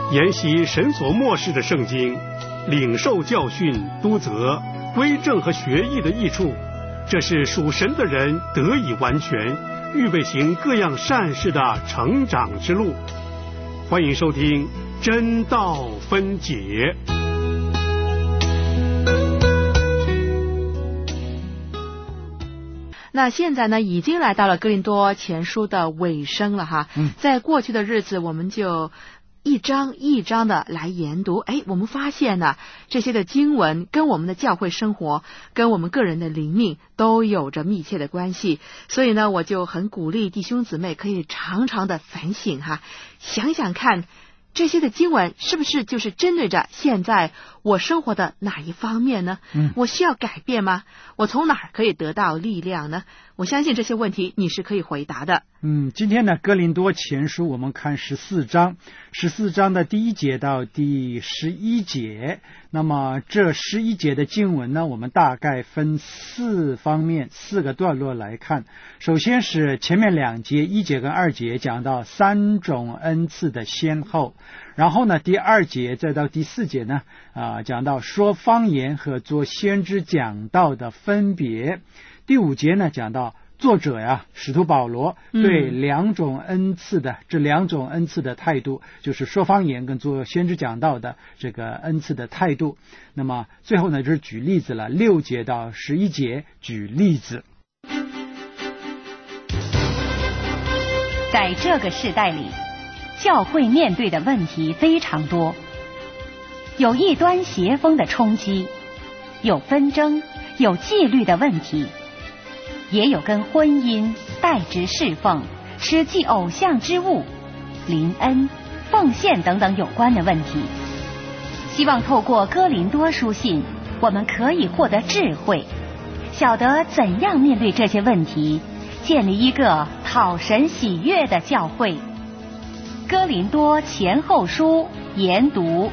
研习神所默示的圣经，领受教训、督责、归正和学艺的益处，这是属神的人得以完全，预备行各样善事的成长之路。欢迎收听真道分解。 那现在呢，已经来到了哥林多前书的尾声了哈。在过去的日子，我们就一章一章的来研读。我们发现呢，这些的经文跟我们的教会生活，跟我们个人的灵命都有着密切的关系。所以呢，我就很鼓励弟兄姊妹可以常常的反省哈，想想看，这些的经文是不是就是针对着现在我生活的哪一方面呢？我需要改变吗？我从哪儿可以得到力量呢？我相信这些问题你是可以回答的。 今天呢，哥林多前书我们看14章的第1节到第11节。那么这11节的经文呢，我们大概分4方面4个段落来看。首先是前面2节1节跟2节讲到3种恩赐的先后，然后呢第2节再到第4节呢讲到说方言和做先知讲道的分别。第5节呢讲到作者使徒保罗对这两种恩赐的态度，就是说方言跟做先知讲道的这个恩赐的态度。那么最后呢就是举例子了，6节到11节举例子。 在这个世代里，教会面对的问题非常多，有异端邪风的冲击，有纷争，有纪律的问题，也有跟婚姻、代职侍奉、吃祭偶像之物、灵恩、奉献等等有关的问题。希望透过哥林多书信，我们可以获得智慧，晓得怎样面对这些问题，建立一个讨神喜悦的教会。哥林多前后书研读。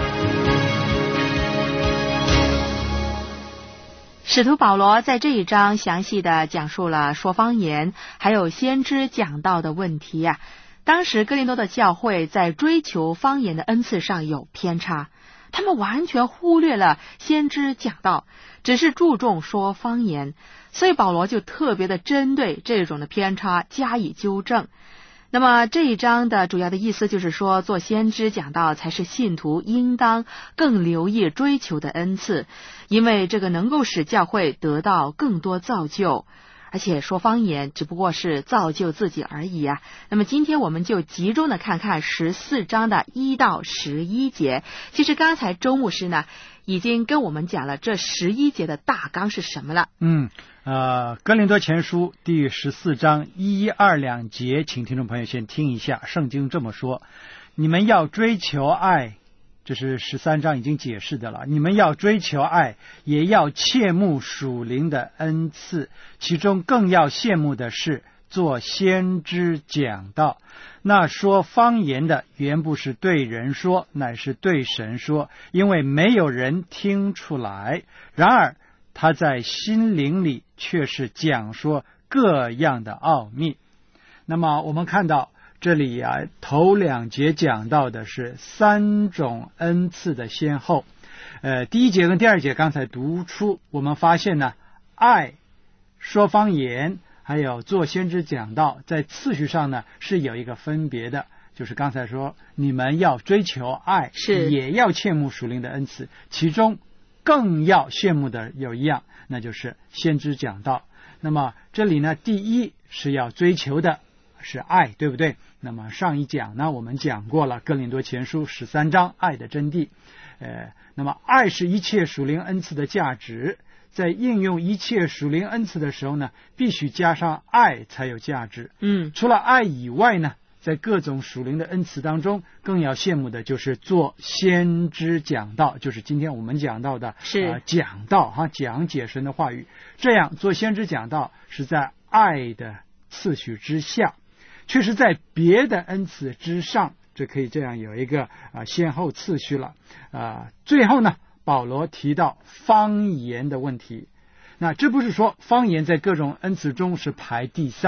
使徒保罗在这一章详细的讲述了说方言还有先知讲道的问题当时哥林多的教会在追求方言的恩赐上有偏差，他们完全忽略了先知讲道，只是注重说方言，所以保罗就特别的针对这种的偏差加以纠正。那么这一章的主要的意思就是说，做先知讲道才是信徒应当更留意追求的恩赐，因为这个能够使教会得到更多造就，而且说方言只不过是造就自己而已那么今天我们就集中的看看14章的1到11节。其实刚才周牧师呢已经跟我们讲了这11节的大纲是什么了。 哥林多前书第14章1、2、2节，请听众朋友先听一下。圣经这么说：你们要追求爱，这是13章已经解释的了。你们要追求爱，也要切慕属灵的恩赐，其中更要羡慕的是做先知讲道。那说方言的原不是对人说，乃是对神说，因为没有人听出来。然而他在心灵里却是讲说各样的奥秘。那么我们看到这里头2节讲到的是3种恩赐的先后。第1节跟第2节刚才读出，我们发现呢，爱、说方言还有做先知讲道在次序上呢是有一个分别的，就是刚才说你们要追求爱，也要切慕属灵的恩赐，其中更要羡慕的有一样，那就是先知讲道。那么这里呢，第一是要追求的是爱，对不对？那么上一讲呢我们讲过了哥林多前书13章爱的真谛。那么爱是一切属灵恩赐的价值，在应用一切属灵恩赐的时候呢，必须加上爱才有价值。除了爱以外呢，在各种属灵的恩赐当中，更要羡慕的就是做先知讲道，就是今天我们讲到的讲道讲解神的话语。这样做先知讲道是在爱的次序之下，却是在别的恩赐之上，这可以这样有一个先后次序了。最后呢，保罗提到方言的问题。那这不是说方言在各种恩赐中是排第3，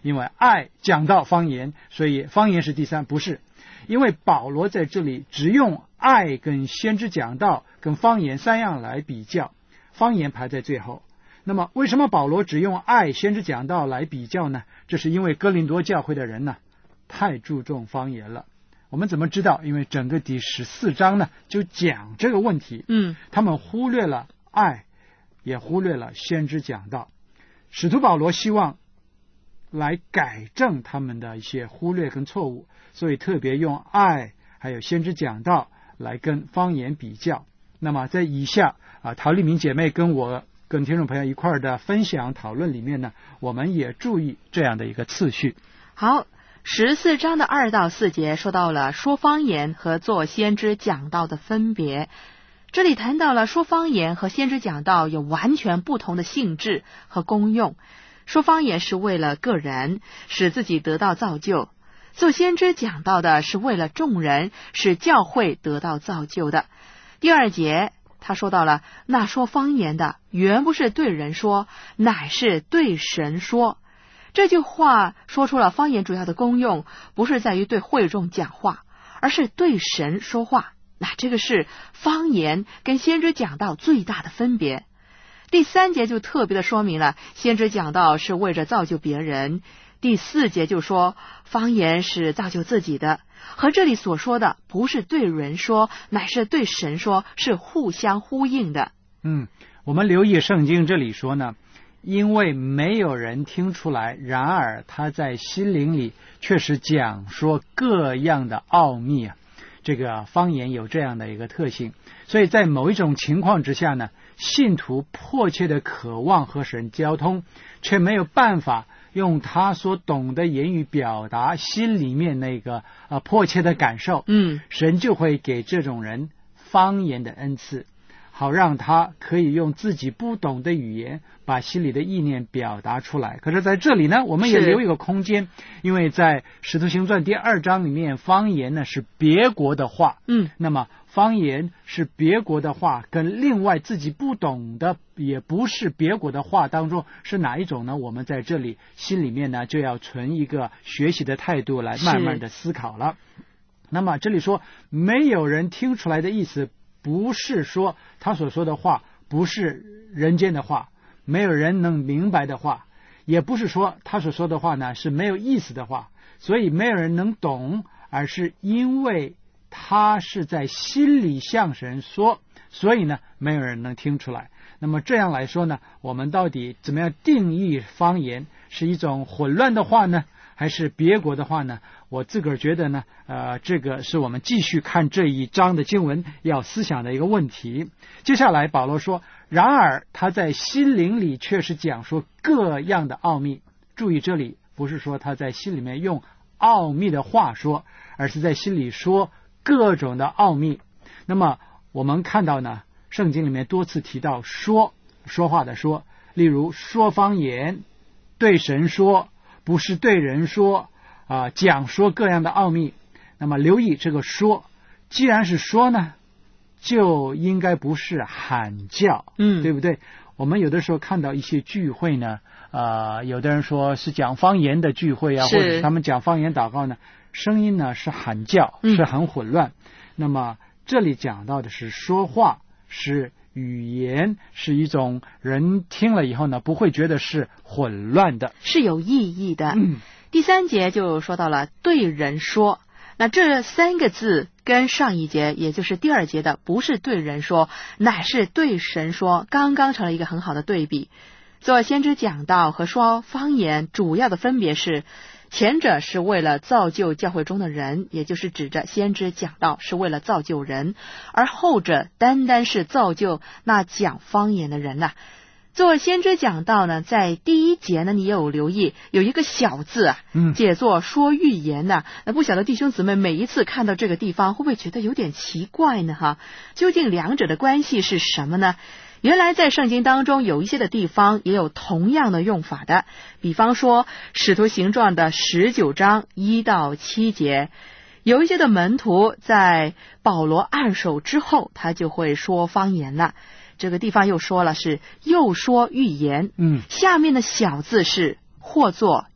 因为爱讲到方言，所以方言是第三，不是。因为保罗在这里只用爱跟先知讲道跟方言三样来比较，方言排在最后。那么为什么保罗只用爱先知讲道来比较呢？这是因为哥林多教会的人呢太注重方言了。我们怎么知道？因为整个第14章呢就讲这个问题。他们忽略了爱，也忽略了先知讲道。使徒保罗希望来改正他们的一些忽略跟错误，所以特别用爱还有先知讲道来跟方言比较。那么在以下陶丽明姐妹跟我跟听众朋友一块的分享讨论里面呢，我们也注意这样的一个次序。 好，14章的2到4节说到了说方言和做先知讲道的分别。这里谈到了说方言和先知讲道有完全不同的性质和功用。说方言是为了个人，使自己得到造就；做先知讲道的是为了众人，使教会得到造就的。第2节他说到了，那说方言的原不是对人说，乃是对神说。这句话说出了方言主要的功用，不是在于对会众讲话，而是对神说话。那这个是方言跟先知讲道最大的分别。第3节就特别的说明了先知讲道是为着造就别人。第4节就说方言是造就自己的，和这里所说的不是对人说，乃是对神说，是互相呼应的。 我们留意圣经这里说呢，因为没有人听出来，然而他在心灵里却是讲说各样的奥秘啊。这个方言有这样的一个特性，所以在某一种情况之下呢，信徒迫切的渴望和神交通，却没有办法用他所懂的言语表达心里面那个迫切的感受。神就会给这种人方言的恩赐，好让他可以用自己不懂的语言把心里的意念表达出来。可是在这里呢，我们也留一个空间，因为在使徒行传第2章里面，方言呢是别国的话。那么方言是别国的话，跟另外自己不懂的也不是别国的话当中是哪一种呢？我们在这里心里面呢就要存一个学习的态度来慢慢的思考了。那么这里说没有人听出来的意思，不是说他所说的话不是人间的话，没有人能明白的话，也不是说他所说的话呢是没有意思的话，所以没有人能懂，而是因为他是在心里向神说，所以呢没有人能听出来。那么这样来说呢，我们到底怎么样定义方言？是一种混乱的话呢，还是别国的话呢？我自个儿觉得呢，这个是我们继续看这一章的经文要思想的一个问题。接下来保罗说，然而他在心灵里却是讲说各样的奥秘。注意这里不是说他在心里面用奥秘的话说，而是在心里说各种的奥秘。那么我们看到呢，圣经里面多次提到说话的说，例如说方言，对神说，不是对人说，讲说各样的奥秘。那么留意这个说，既然是说呢，就应该不是喊叫，对不对？我们有的时候看到一些聚会呢，有的人说是讲方言的聚会啊，或者是他们讲方言祷告呢，声音呢是喊叫，是很混乱。那么这里讲到的是说话，是语言，是一种人听了以后呢不会觉得是混乱的， 是有意义的。第3节就说到了对人说，那这3个字跟上一节也就是第2节的不是对人说，乃是对神说，刚刚成了一个很好的对比。做先知讲道和说方言主要的分别是，前者是为了造就教会中的人，也就是指着先知讲道是为了造就人，而后者单单是造就那讲方言的人了。做先知讲道呢，在第1节呢，你也有留意有一个小字啊，解作说预言呢。那不晓得弟兄姊妹每一次看到这个地方会不会觉得有点奇怪呢？究竟两者的关系是什么呢？原来在圣经当中有一些的地方也有同样的用法的，比方说使徒行传的19章1到7节，有一些的门徒在保罗按手之后，他就会说方言了。这个地方又说了是又说预言，下面的小字是或作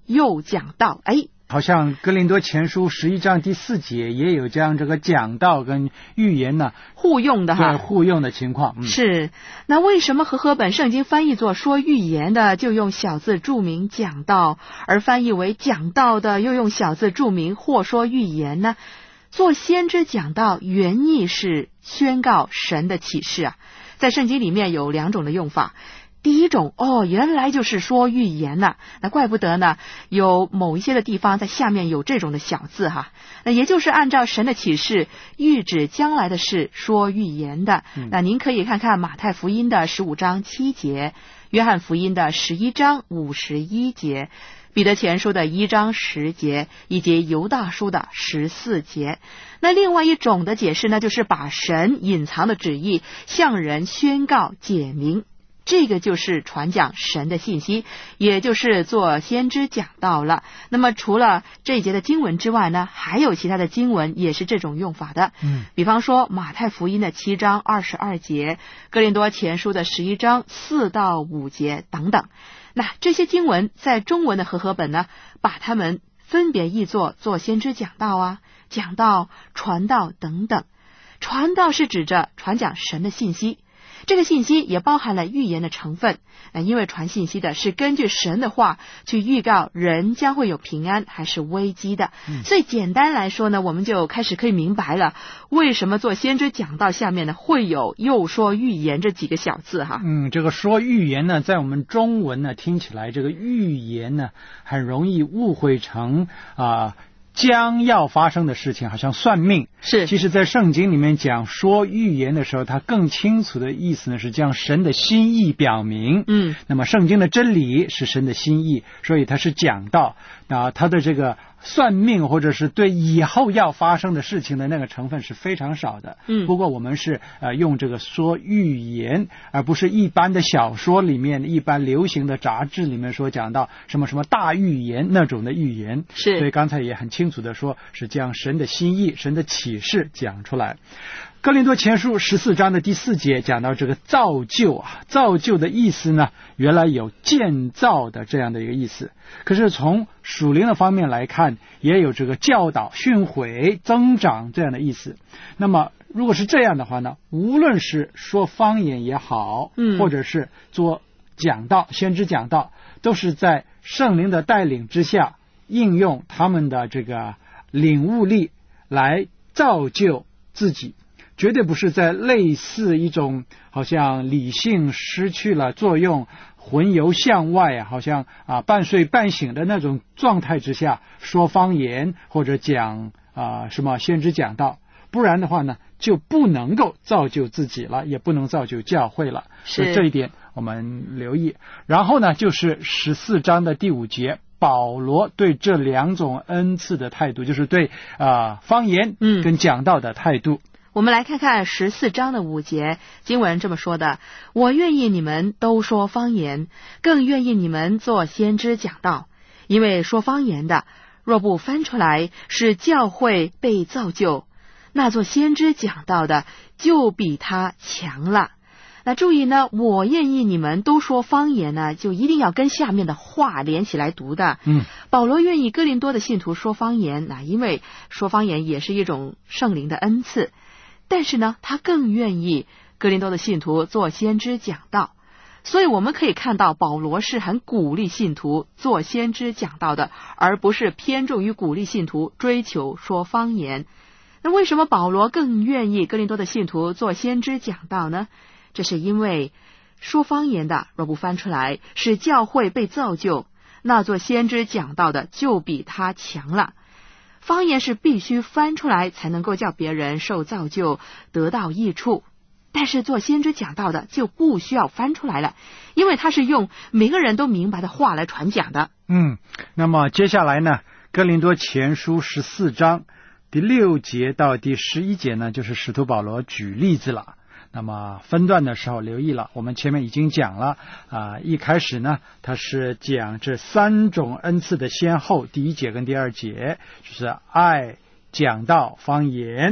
又讲道。 好像哥林多前书11章第4节也有这样这个讲道跟预言呢互用的哈， 对，互用的情况。 是。那为什么和合本圣经翻译作说预言的就用小字注明讲道，而翻译为讲道的又用小字注明或说预言呢？做先知讲道原意是宣告神的启示啊，在圣经里面有2种的用法。第一种，原来就是说预言呐，那怪不得呢，有某一些的地方在下面有这种的小字哈，那也就是按照神的启示预指将来的事说预言的。那您可以看看马太福音的15章7节，约翰福音的11章51节，彼得前书的1章10节，以及犹大书的14节。那另外一种的解释呢，就是把神隐藏的旨意向人宣告解明，这个就是传讲神的信息，也就是做先知讲道了。那么除了这一节的经文之外呢，还有其他的经文也是这种用法的。比方说马太福音的7章22节，哥林多前书的11章4到5节等等。那这些经文在中文的和合本呢，把它们分别译作做先知讲道啊、讲道、传道等等。传道是指着传讲神的信息，这个信息也包含了预言的成分，因为传信息的是根据神的话去预告人将会有平安还是危机的。所以简单来说呢，我们就开始可以明白了，为什么做先知讲道下面呢会有又说预言这几个小字哈。 这个说预言呢，在我们中文呢听起来，这个预言呢很容易误会成将要发生的事情，好像算命。 是， 其实在圣经里面讲说预言的时候，它更清楚的意思呢是将神的心意表明。那么圣经的真理是神的心意，所以它是讲道。它的这个算命或者是对以后要发生的事情的那个成分是非常少的。不过我们是用这个说预言，而不是一般的小说里面、一般流行的杂志里面所讲到什么什么大预言那种的预言。 是， 所以刚才也很清楚的说，是将神的心意、神的启示讲出来。哥林多前书14章的第4节讲到这个造就造就的意思呢，原来有建造的这样的一个意思，可是从属灵的方面来看，也有这个教导、训诲、增长这样的意思。那么如果是这样的话呢，无论是说方言也好，或者是做讲道、先知讲道，都是在圣灵的带领之下，应用他们的这个领悟力来造就自己，绝对不是在类似一种好像理性失去了作用、魂游向外好像半睡半醒的那种状态之下说方言或者讲什么先知讲道，不然的话呢，就不能够造就自己了，也不能造就教会了。所以这一点我们留意。然后呢，就是14章的第5节，保罗对这2种恩赐的态度，就是对方言跟讲道的态度。 我们来看看14章的5节，经文这么说的：我愿意你们都说方言，更愿意你们做先知讲道，因为说方言的若不翻出来，使教会被造就，那做先知讲道的就比他强了。那注意呢，我愿意你们都说方言呢，就一定要跟下面的话连起来读的。保罗愿意哥林多的信徒说方言，因为说方言也是一种圣灵的恩赐，但是呢，他更愿意哥林多的信徒做先知讲道。所以我们可以看到保罗是很鼓励信徒做先知讲道的，而不是偏重于鼓励信徒追求说方言。那为什么保罗更愿意哥林多的信徒做先知讲道呢？这是因为说方言的若不翻出来，使教会被造就，那做先知讲道的就比他强了。方言是必须翻出来才能够叫别人受造就，得到益处，但是做先知讲道的就不需要翻出来了，因为他是用每个人都明白的话来传讲的。 那么接下来呢，哥林多前书14章第6节到第11节呢，就是使徒保罗举例子了。那么分段的时候留意了，我们前面已经讲了一开始呢，他是讲这3种恩赐的先后，第1节跟第2节就是爱、讲道、方言。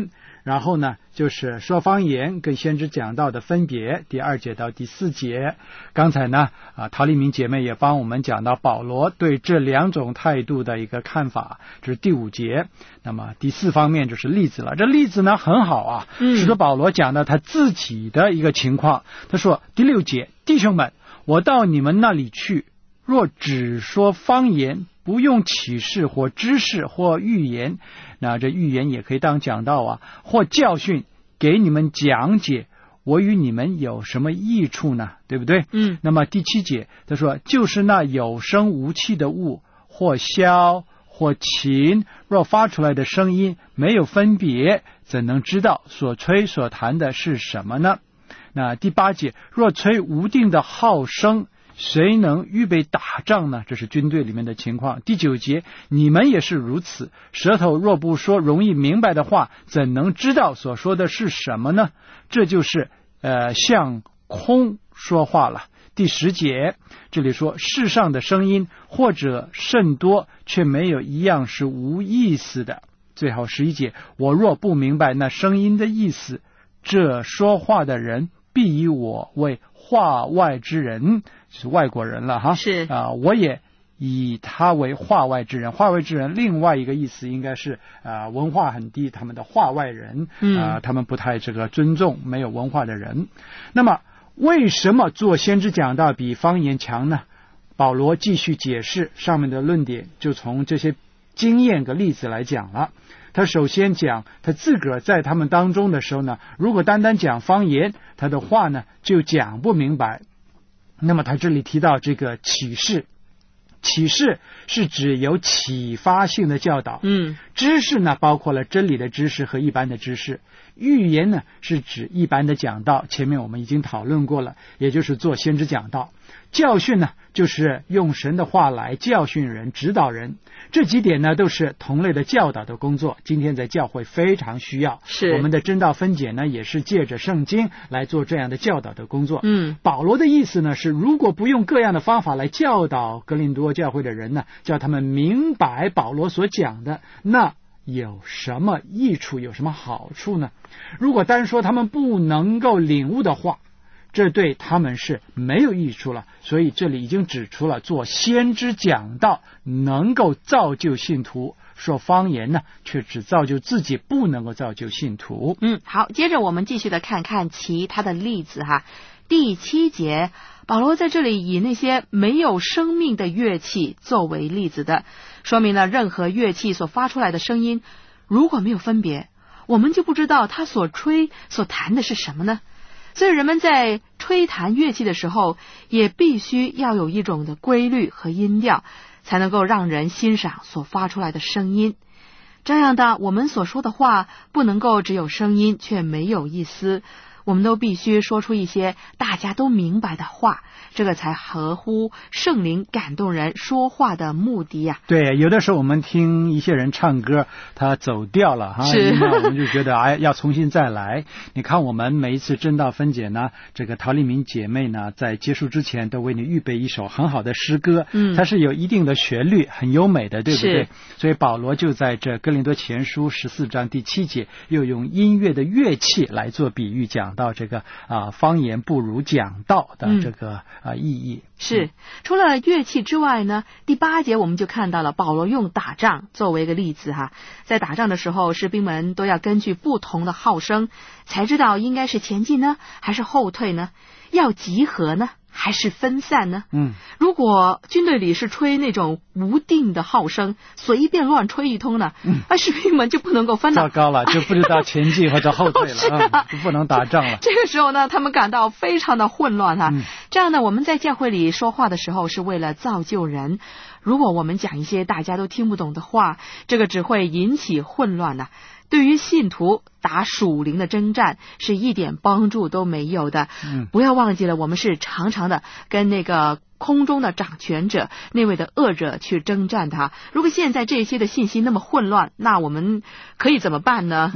然后呢就是说方言跟先知讲道的分别，第2节到第4节。刚才呢陶丽明姐妹也帮我们讲到保罗对这2种态度的一个看法，这是第5节。那么第4方面就是例子了，这例子呢很好啊，使得保罗讲到他自己的一个情况。他说第6节，弟兄们，我到你们那里去，若只说方言，不用启示或知识或预言，那这预言也可以当讲道啊，或教训，给你们讲解，我与你们有什么益处呢？对不对？那么第7节他说，就是那有声无气的物，或箫或琴，若发出来的声音没有分别，怎能知道所吹所弹的是什么呢？那第8节，若吹无定的号声，谁能预备打仗呢？这是军队里面的情况。第9节，你们也是如此，舌头若不说容易明白的话，怎能知道所说的是什么呢？这就是向空说话了。第10节这里说，世上的声音或者甚多，却没有一样是无意思的。最后11节，我若不明白那声音的意思，这说话的人必以我为话外之人，就是外国人了哈。 是我也以他为话外之人。话外之人另外一个意思应该是文化很低，他们的话外人，他们不太这个尊重没有文化的人。那么为什么做先知讲道比方言强呢？保罗继续解释上面的论点，就从这些经验和例子来讲了。他首先讲他自个儿在他们当中的时候呢，如果单单讲方言，他的话呢就讲不明白。那么他这里提到这个启示，启示是指有启发性的教导，知识呢包括了真理的知识和一般的知识，预言呢是指一般的讲道，前面我们已经讨论过了，也就是做先知讲道。教训呢就是用神的话来教训人指导人，这几点呢都是同类的教导的工作，今天在教会非常需要。 是我们的真道分解呢也是借着圣经来做这样的教导的工作。保罗的意思呢是，如果不用各样的方法来教导哥林多教会的人呢，叫他们明白保罗所讲的，那有什么益处，有什么好处呢？如果单说他们不能够领悟的话，这对他们是没有益处了。所以这里已经指出了做先知讲道能够造就信徒，说方言呢却只造就自己，不能够造就信徒。 好，接着我们继续的看看其他的例子哈。第7节，保罗在这里以那些没有生命的乐器作为例子的，说明了任何乐器所发出来的声音如果没有分别，我们就不知道他所吹所弹的是什么呢？所以人们在吹弹乐器的时候，也必须要有一种的规律和音调，才能够让人欣赏所发出来的声音。这样的，我们所说的话不能够只有声音却没有意思，我们都必须说出一些大家都明白的话，这个才合乎圣灵感动人说话的目的呀。 对，有的时候我们听一些人唱歌，他走调了哈，那我们就觉得要重新再来。你看我们每一次真道分解呢，这个陶丽明姐妹呢在结束之前都为你预备一首很好的诗歌，它是有一定的旋律，很优美的，对不对？所以保罗就在这哥林多前书14章第7节又用音乐的乐器来做比喻，讲到这个方言不如讲道的这个意义。 是，除了乐器之外呢，第8节我们就看到了保罗用打仗作为一个例子哈。在打仗的时候，士兵们都要根据不同的号声才知道应该是前进呢还是后退呢，要集合呢还是分散呢？如果军队里是吹那种无定的号声，随便乱吹一通呢，士兵们就不能够分了， 糟糕了，就不知道前进或者后退了，就不能打仗了。 这个时候呢，他们感到非常的混乱哈。这样呢，我们在教会里说话的时候是为了造就人，如果我们讲一些大家都听不懂的话，这个只会引起混乱呢。对于信徒打属灵的征战是一点帮助都没有的。不要忘记了，我们是常常的跟那个空中的掌权者，那位的恶者去征战他。如果现在这些的信息那么混乱，那我们可以怎么办呢？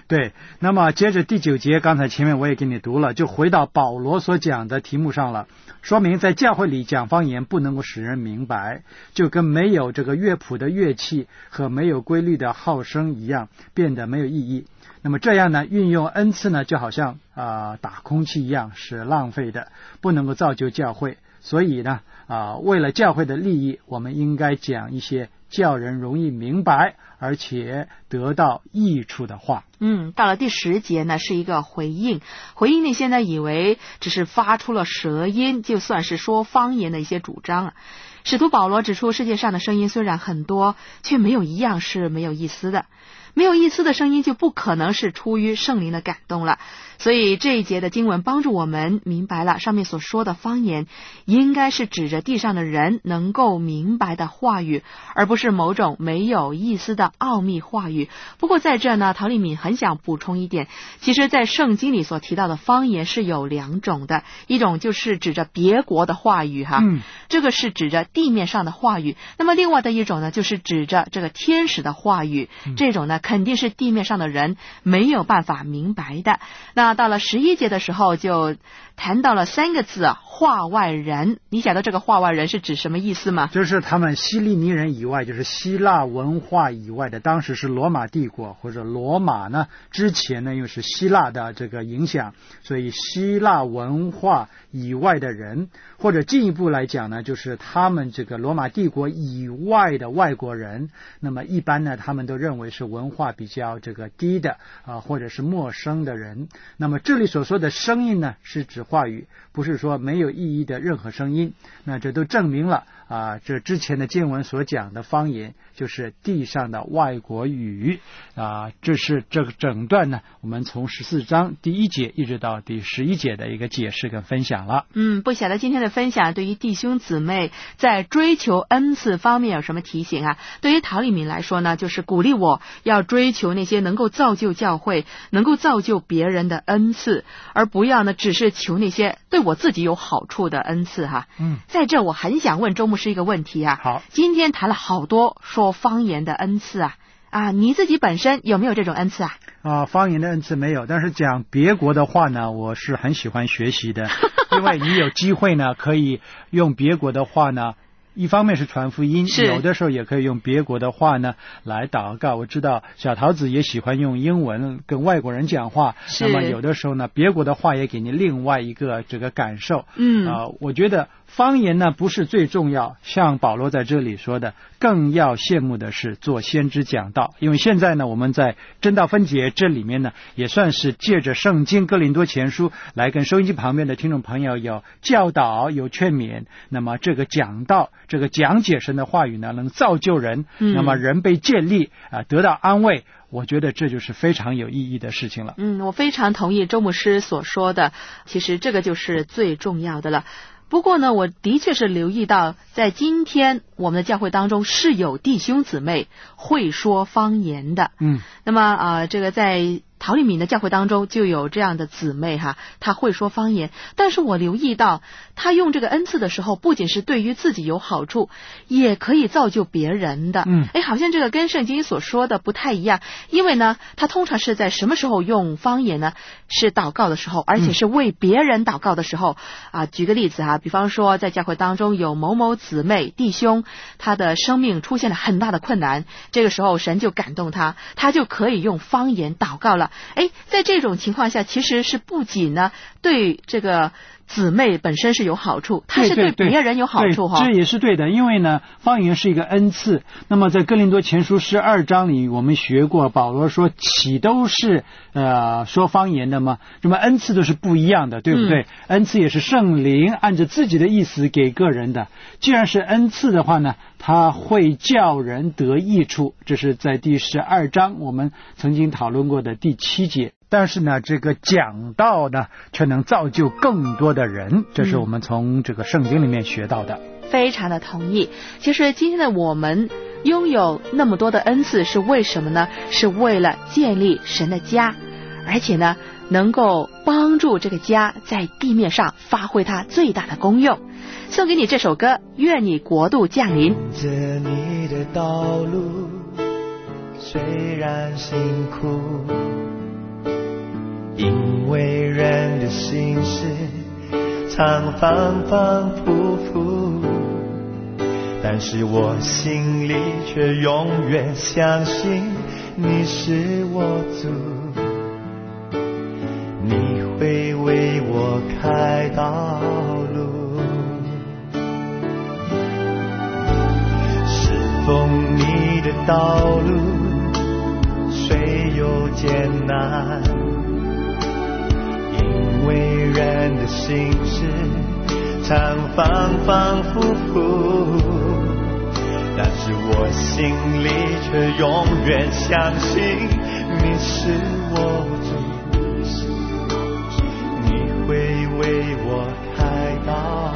对，那么接着第9节，刚才前面我也给你读了，就回到保罗所讲的题目上了，说明在教会里讲方言不能够使人明白，就跟没有这个乐谱的乐器和没有规律的号声一样，变得没有意义。那么这样呢，运用恩赐呢，就好像打空气一样，是浪费的，不能够造就教会。所以呢，为了教会的利益，我们应该讲一些叫人容易明白而且得到益处的话。 到了第10节呢，是一个回应那些呢以为只是发出了舌音就算是说方言的一些主张啊。使徒保罗指出，世界上的声音虽然很多，却没有一样是没有意思的。没有意思的声音就不可能是出于圣灵的感动了。所以这一节的经文帮助我们明白了，上面所说的方言应该是指着地上的人能够明白的话语，而不是某种没有意思的奥秘话语。不过在这呢，陶丽敏很想补充一点，其实在圣经里所提到的方言是有2种的，一种就是指着别国的话语这个是指着地面上的话语。那么另外的一种呢，就是指着这个天使的话语，这种呢肯定是地面上的人没有办法明白的。那到了11节的时候就谈到了3个字，话外人。你晓得这个话外人是指什么意思吗？ 就是他们希利尼人以外，就是希腊文化以外的，当时是罗马帝国或者罗马呢，之前呢又是希腊的这个影响，所以希腊文化以外的人，或者进一步来讲呢，就是他们这个罗马帝国以外的外国人。那么一般呢，他们都认为是文化比较这个低的或者是陌生的人。那么这里所说的声音呢，是指话语，不是说没有意义的任何声音。那这都证明了这之前的经文所讲的方言就是地上的外国语这是这个整段呢，我们从14章第1节一直到第11节的一个解释跟分享了。 不晓得今天的分享对于弟兄姊妹在追求恩赐方面有什么提醒啊？对于陶丽敏来说呢，就是鼓励我要追求那些能够造就教会、能够造就别人的恩赐，而不要呢只是求那些对我自己有好处的恩赐在这我很想问周牧师一个问题好， 今天谈了好多说方言的恩赐你自己本身有没有这种恩赐方言的恩赐没有，但是讲别国的话呢，我是很喜欢学习的因为你有机会呢可以用别国的话呢，一方面是传福音，有的时候也可以用别国的话呢来祷告。我知道小桃子也喜欢用英文跟外国人讲话，那么有的时候呢，别国的话也给你另外一个这个感受。我觉得方言呢不是最重要，像保罗在这里说的，更要羡慕的是做先知讲道。因为现在呢，我们在真道分解这里面呢，也算是借着圣经哥林多前书来跟收音机旁边的听众朋友有教导有劝勉。那么这个讲道，这个讲解神的话语呢，能造就人，那么人被建立得到安慰，我觉得这就是非常有意义的事情了。 我非常同意周牧师所说的，其实这个就是最重要的了。不过呢，我的确是留意到，在今天我们的教会当中是有弟兄姊妹会说方言的。那么这个在陶丽敏的教会当中就有这样的姊妹她会说方言，但是我留意到她用这个恩赐的时候，不仅是对于自己有好处，也可以造就别人的。好像这个跟圣经所说的不太一样，因为呢，她通常是在什么时候用方言呢？是祷告的时候，而且是为别人祷告的时候。举个例子比方说在教会当中有某某姊妹弟兄，他的生命出现了很大的困难，这个时候神就感动他就可以用方言祷告了。在这种情况下，其实是不仅呢对这个姊妹本身是有好处，它是对别人有好处这也是对的。因为呢，方言是一个恩赐。那么在哥林多前书12章里，我们学过保罗说，岂都是说方言的吗？那么恩赐都是不一样的，对不对？恩赐也是圣灵按着自己的意思给个人的。既然是恩赐的话呢，它会叫人得益处，这是在第12章我们曾经讨论过的第7节。但是呢，这个讲道呢，却能造就更多的人，这是我们从这个圣经里面学到的。 非常的同意。其实今天的我们拥有那么多的恩赐是为什么呢？是为了建立神的家，而且呢，能够帮助这个家在地面上发挥它最大的功用。送给你这首歌《愿你国度降临》。 这你的道路虽然辛苦， 因为人的心事常反反复复，但是我心里却永远相信你是我主，你会为我开道路，侍奉你的道路虽有艰难，因为人的心事常反反复复，但是我心里却永远相信你是我主，你会为我开道